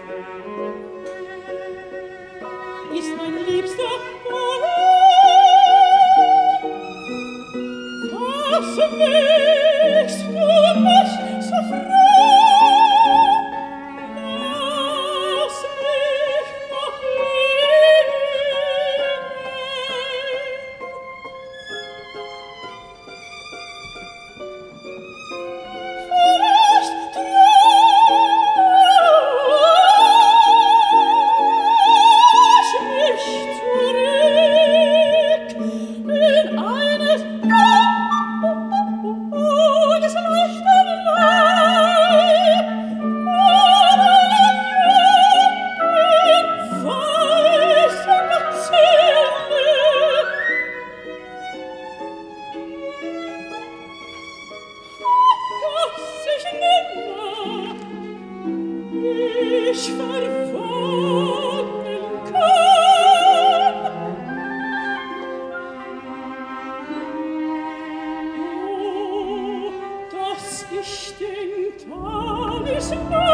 ist mein liebster Ball. Was wächst du mich so froh? Lass mich noch liegen. Fürcht mich zurück in eines Tages leichten Leib, weißen Zähne. Dass ich nimmer mich verwandeln kann. Oh, dass ich den Talisman